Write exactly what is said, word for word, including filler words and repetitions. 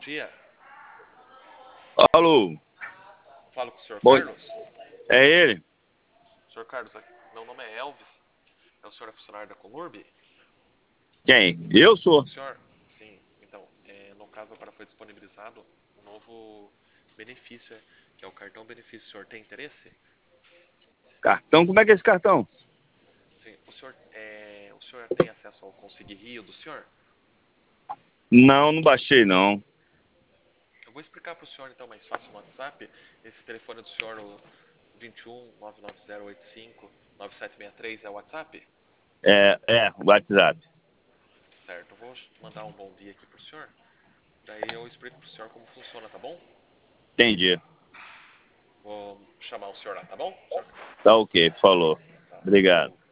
dia. Alô? Falo com o senhor Bom, Carlos. é ele? senhor Carlos, meu nome é Elvis. É o senhor é funcionário da Conurb? Quem? Eu sou. O senhor? Sim. Então, é, no caso agora foi disponibilizado um novo benefício, é, que é o cartão benefício. O senhor tem interesse? Cartão? Como é que é esse cartão? Sim. O senhor, é, o senhor tem acesso ao Conseguir Rio do senhor? Não, não baixei não. Eu vou explicar para o senhor então mais fácil no WhatsApp. Esse telefone do senhor, o vinte e um, nove nove zero oito cinco, nove sete seis três, é o WhatsApp? É, é, WhatsApp. Certo, eu vou mandar um bom dia aqui pro senhor. Daí eu explico pro senhor como funciona, tá bom? Entendi. Vou chamar o senhor lá, tá bom? Senhor? Tá ok, falou. Tá. Obrigado.